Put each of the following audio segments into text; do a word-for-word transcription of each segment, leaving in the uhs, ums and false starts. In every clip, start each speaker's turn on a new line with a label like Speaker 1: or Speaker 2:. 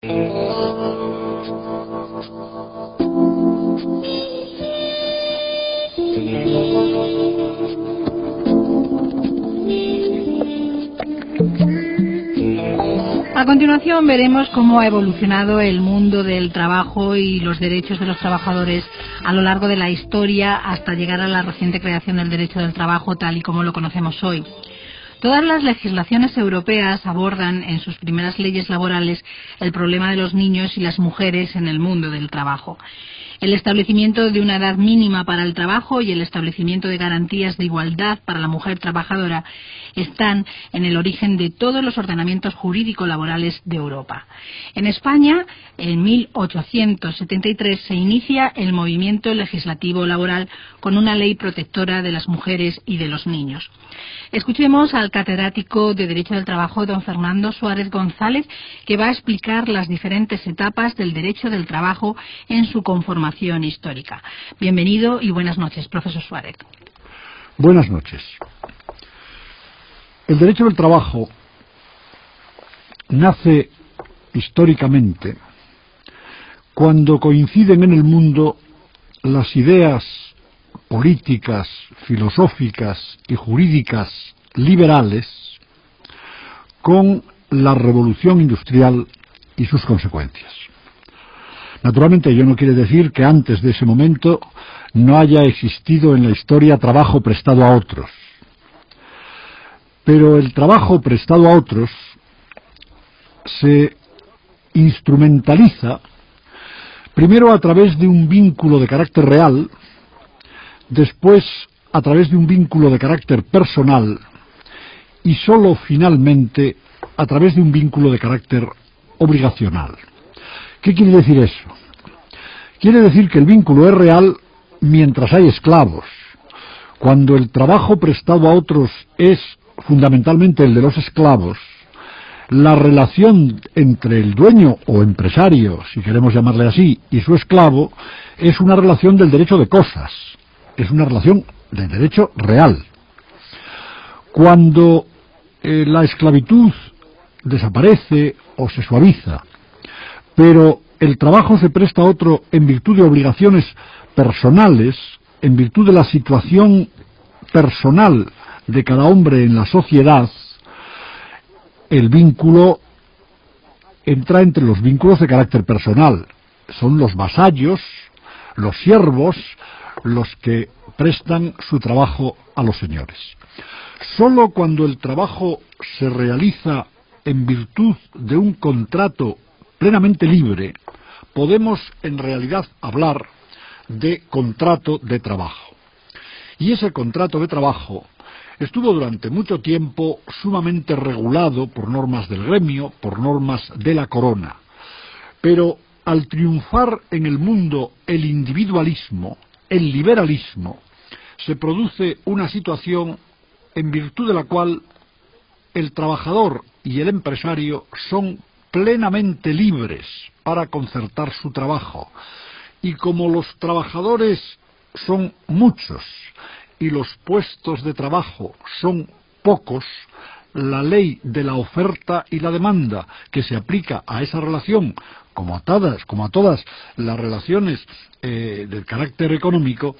Speaker 1: A continuación veremos cómo ha evolucionado el mundo del trabajo y los derechos de los trabajadores a lo largo de la historia hasta llegar a la reciente creación del derecho del trabajo tal y como lo conocemos hoy. Todas las legislaciones europeas abordan en sus primeras leyes laborales el problema de los niños y las mujeres en el mundo del trabajo. El establecimiento de una edad mínima para el trabajo y el establecimiento de garantías de igualdad para la mujer trabajadora están en el origen de todos los ordenamientos jurídico-laborales de Europa. En España, en mil ochocientos setenta y tres, se inicia el movimiento legislativo laboral con una ley protectora de las mujeres y de los niños. Escuchemos al catedrático de Derecho del Trabajo, don Fernando Suárez González, que va a explicar las diferentes etapas del derecho del trabajo en su conformación histórica. Bienvenido y buenas noches, profesor Suárez.
Speaker 2: Buenas noches. El derecho del trabajo nace históricamente cuando coinciden en el mundo las ideas políticas, filosóficas y jurídicas liberales con la revolución industrial y sus consecuencias. Naturalmente, ello no quiere decir que antes de ese momento no haya existido en la historia trabajo prestado a otros. Pero el trabajo prestado a otros se instrumentaliza primero a través de un vínculo de carácter real, después a través de un vínculo de carácter personal y sólo finalmente a través de un vínculo de carácter obligacional. ¿Qué quiere decir eso? Quiere decir que el vínculo es real mientras hay esclavos. Cuando el trabajo prestado a otros es fundamentalmente el de los esclavos, la relación entre el dueño o empresario, si queremos llamarle así, y su esclavo es una relación del derecho de cosas, es una relación de derecho real. Cuando eh, la esclavitud desaparece o se suaviza, pero el trabajo se presta a otro en virtud de obligaciones personales, en virtud de la situación personal de cada hombre en la sociedad, el vínculo entra entre los vínculos de carácter personal. Son los vasallos, los siervos, los que prestan su trabajo a los señores. Sólo cuando el trabajo se realiza en virtud de un contrato plenamente libre, podemos en realidad hablar de contrato de trabajo. Y ese contrato de trabajo estuvo durante mucho tiempo sumamente regulado por normas del gremio, por normas de la corona. Pero al triunfar en el mundo el individualismo, el liberalismo, se produce una situación en virtud de la cual el trabajador y el empresario son plenamente libres para concertar su trabajo. Y como los trabajadores son muchos y los puestos de trabajo son pocos, la ley de la oferta y la demanda que se aplica a esa relación, como a todas, como a todas las relaciones eh, del carácter económico,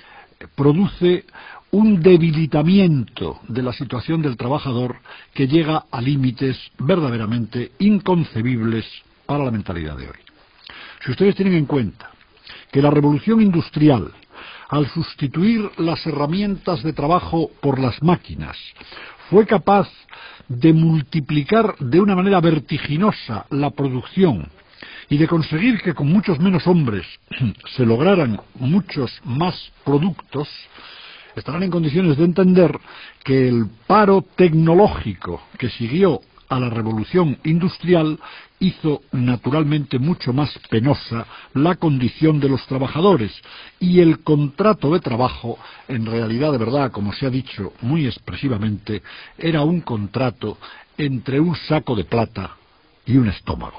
Speaker 2: produce un debilitamiento de la situación del trabajador que llega a límites verdaderamente inconcebibles para la mentalidad de hoy. Si ustedes tienen en cuenta que la revolución industrial, al sustituir las herramientas de trabajo por las máquinas, fue capaz de multiplicar de una manera vertiginosa la producción y de conseguir que con muchos menos hombres se lograran muchos más productos, estarán en condiciones de entender que el paro tecnológico que siguió a la revolución industrial hizo naturalmente mucho más penosa la condición de los trabajadores, y el contrato de trabajo, en realidad, de verdad, como se ha dicho muy expresivamente, era un contrato entre un saco de plata y un estómago.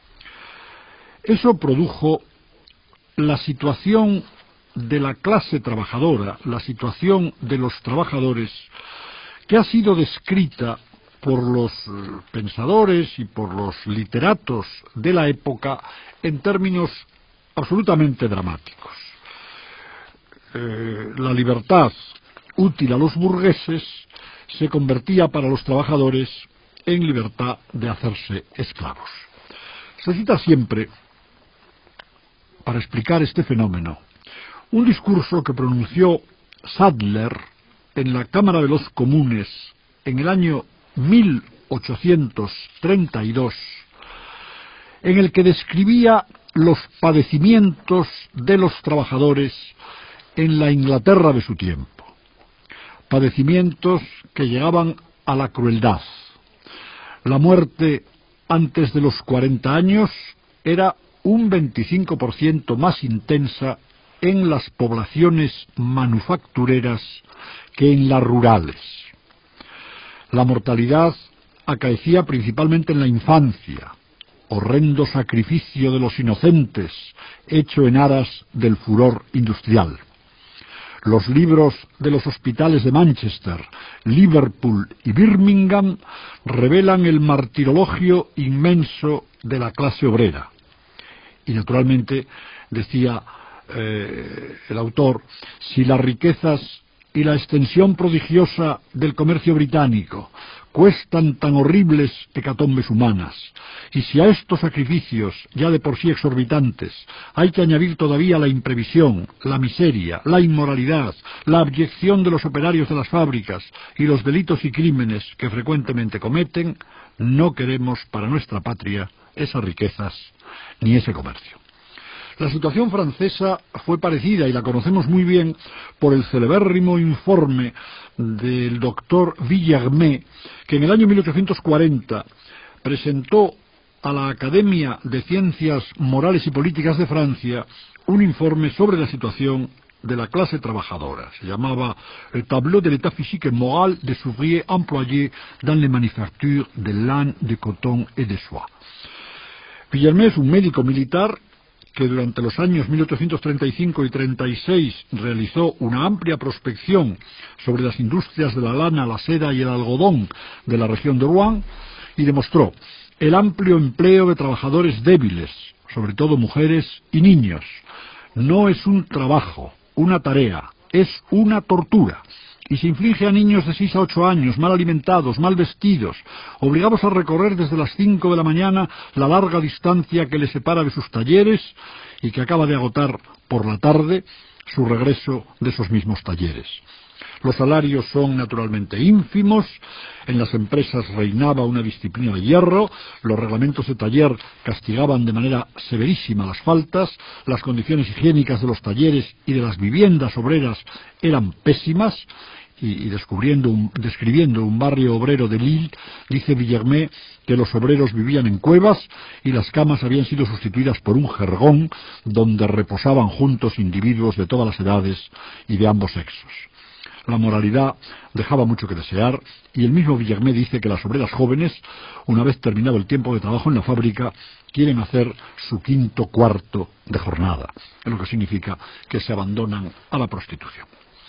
Speaker 2: Eso produjo la situación de la clase trabajadora, la situación de los trabajadores, que ha sido descrita por los eh, pensadores y por los literatos de la época en términos absolutamente dramáticos. Eh, la libertad útil a los burgueses se convertía para los trabajadores en libertad de hacerse esclavos. Se cita siempre, para explicar este fenómeno, un discurso que pronunció Sadler en la Cámara de los Comunes en el año mil ochocientos treinta y dos, en el que describía los padecimientos de los trabajadores en la Inglaterra de su tiempo. Padecimientos que llegaban a la crueldad. La muerte antes de los cuarenta años era un veinticinco por ciento más intensa en las poblaciones manufactureras que en las rurales. La mortalidad acaecía principalmente en la infancia, horrendo sacrificio de los inocentes, hecho en aras del furor industrial. Los libros de los hospitales de Manchester, Liverpool y Birmingham revelan el martirologio inmenso de la clase obrera. Y naturalmente, decía eh, el autor, si las riquezas y la extensión prodigiosa del comercio británico cuestan tan horribles hecatombes humanas, y si a estos sacrificios, ya de por sí exorbitantes, hay que añadir todavía la imprevisión, la miseria, la inmoralidad, la abyección de los operarios de las fábricas y los delitos y crímenes que frecuentemente cometen, no queremos para nuestra patria esas riquezas ni ese comercio. La situación francesa fue parecida y la conocemos muy bien por el celebérrimo informe del doctor Villermé, que en el año mil ochocientos cuarenta presentó a la Academia de Ciencias Morales y Políticas de Francia un informe sobre la situación de la clase trabajadora. Se llamaba el Tableau de l'état physique et moral des ouvriers employés dans les manufactures de lin, de coton et de soie. Villermé es un médico militar que durante los años mil ochocientos treinta y cinco y treinta y seis realizó una amplia prospección sobre las industrias de la lana, la seda y el algodón de la región de Rouen y demostró el amplio empleo de trabajadores débiles, sobre todo mujeres y niños. No es un trabajo, una tarea, es una tortura. Y se inflige a niños de seis a ocho años, mal alimentados, mal vestidos, obligados a recorrer desde las cinco de la mañana la larga distancia que les separa de sus talleres y que acaba de agotar por la tarde su regreso de esos mismos talleres. Los salarios son naturalmente ínfimos, en las empresas reinaba una disciplina de hierro, los reglamentos de taller castigaban de manera severísima las faltas, las condiciones higiénicas de los talleres y de las viviendas obreras eran pésimas, y, y descubriendo un, describiendo un barrio obrero de Lille, dice Villermé que los obreros vivían en cuevas y las camas habían sido sustituidas por un jergón donde reposaban juntos individuos de todas las edades y de ambos sexos. La moralidad dejaba mucho que desear y el mismo Villermé dice que las obreras jóvenes, una vez terminado el tiempo de trabajo en la fábrica, quieren hacer su quinto cuarto de jornada, lo que significa que se abandonan a la prostitución.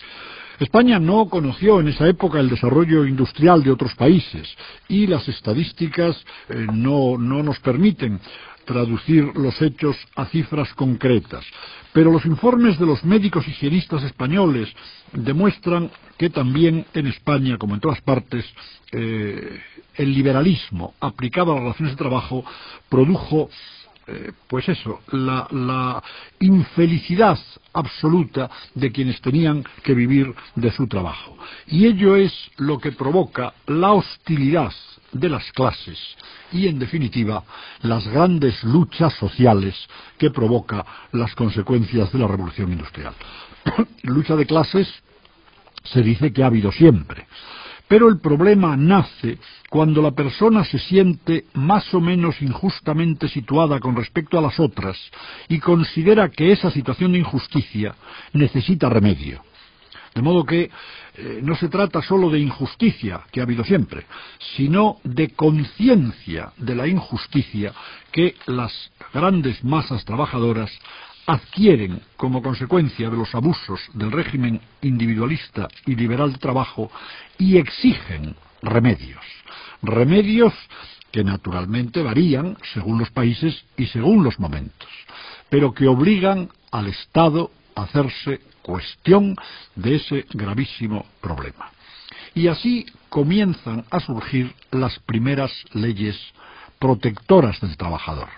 Speaker 2: España no conoció en esa época el desarrollo industrial de otros países y las estadísticas eh, no, no nos permiten traducir los hechos a cifras concretas. Pero los informes de los médicos higienistas españoles demuestran que también en España, como en todas partes, eh, el liberalismo aplicado a las relaciones de trabajo produjo Eh, pues eso, la, la infelicidad absoluta de quienes tenían que vivir de su trabajo. Y ello es lo que provoca la hostilidad de las clases y, en definitiva, las grandes luchas sociales que provoca las consecuencias de la revolución industrial. Lucha de clases se dice que ha habido siempre. Pero el problema nace cuando la persona se siente más o menos injustamente situada con respecto a las otras y considera que esa situación de injusticia necesita remedio. De modo que eh, no se trata solo de injusticia, que ha habido siempre, sino de conciencia de la injusticia que las grandes masas trabajadoras adquieren como consecuencia de los abusos del régimen individualista y liberal de trabajo y exigen remedios. Remedios que naturalmente varían según los países y según los momentos, pero que obligan al Estado a hacerse cuestión de ese gravísimo problema. Y así comienzan a surgir las primeras leyes protectoras del trabajador,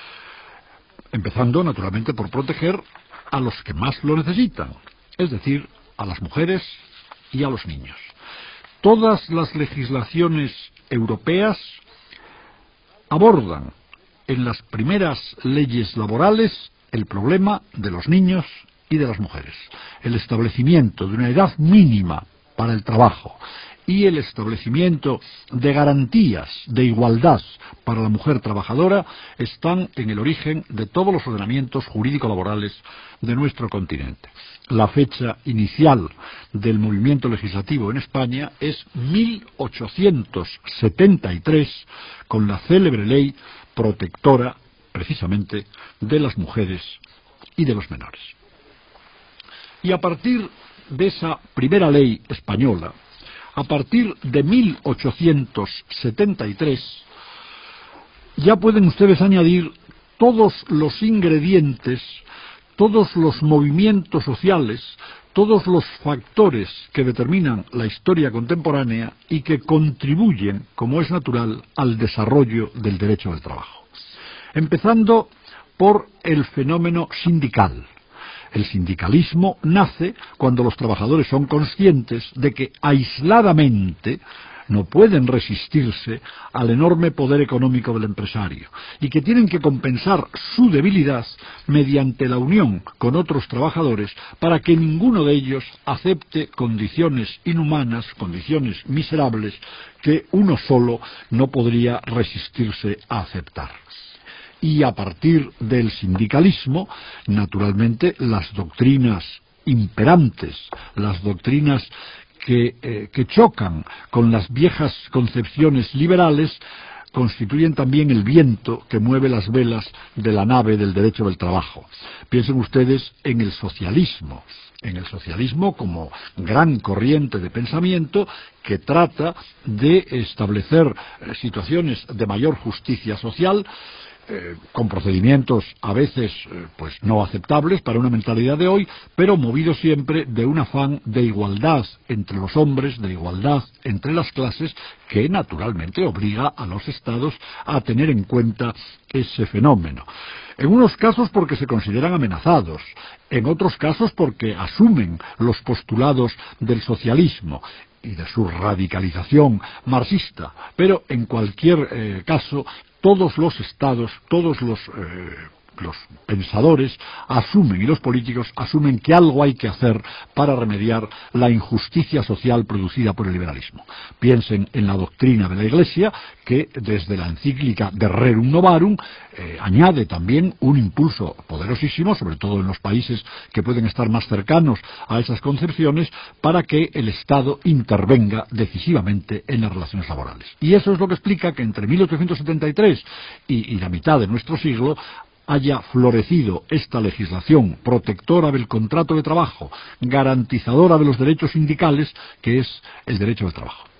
Speaker 2: empezando naturalmente por proteger a los que más lo necesitan, es decir, a las mujeres y a los niños. Todas las legislaciones europeas abordan en las primeras leyes laborales el problema de los niños y de las mujeres, el establecimiento de una edad mínima para el trabajo y el establecimiento de garantías de igualdad para la mujer trabajadora están en el origen de todos los ordenamientos jurídico-laborales de nuestro continente. La fecha inicial del movimiento legislativo en España es mil ochocientos setenta y tres, con la célebre ley protectora, precisamente, de las mujeres y de los menores. Y a partir de esa primera ley española, a partir de mil ochocientos setenta y tres, ya pueden ustedes añadir todos los ingredientes, todos los movimientos sociales, todos los factores que determinan la historia contemporánea y que contribuyen, como es natural, al desarrollo del derecho del trabajo. Empezando por el fenómeno sindical. El sindicalismo nace cuando los trabajadores son conscientes de que aisladamente no pueden resistirse al enorme poder económico del empresario y que tienen que compensar su debilidad mediante la unión con otros trabajadores para que ninguno de ellos acepte condiciones inhumanas, condiciones miserables que uno solo no podría resistirse a aceptar. Y a partir del sindicalismo, naturalmente, las doctrinas imperantes, las doctrinas que, eh, que chocan con las viejas concepciones liberales, constituyen también el viento que mueve las velas de la nave del derecho del trabajo. Piensen ustedes en el socialismo, en el socialismo como gran corriente de pensamiento que trata de establecer eh, situaciones de mayor justicia social, Eh, con procedimientos a veces eh, pues no aceptables para una mentalidad de hoy, pero movido siempre de un afán de igualdad entre los hombres, de igualdad entre las clases, que naturalmente obliga a los estados a tener en cuenta ese fenómeno. En unos casos porque se consideran amenazados, en otros casos porque asumen los postulados del socialismo y de su radicalización marxista, pero en cualquier eh, caso todos los estados, todos los, eh, los pensadores asumen, y los políticos asumen que algo hay que hacer para remediar la injusticia social producida por el liberalismo. Piensen en la doctrina de la Iglesia, que desde la encíclica de Rerum Novarum eh, añade también un impulso poderosísimo, sobre todo en los países que pueden estar más cercanos a esas concepciones, para que el Estado intervenga decisivamente en las relaciones laborales. Y eso es lo que explica que entre mil ochocientos setenta y tres y, y la mitad de nuestro siglo haya florecido esta legislación protectora del contrato de trabajo, garantizadora de los derechos sindicales, que es el derecho del trabajo.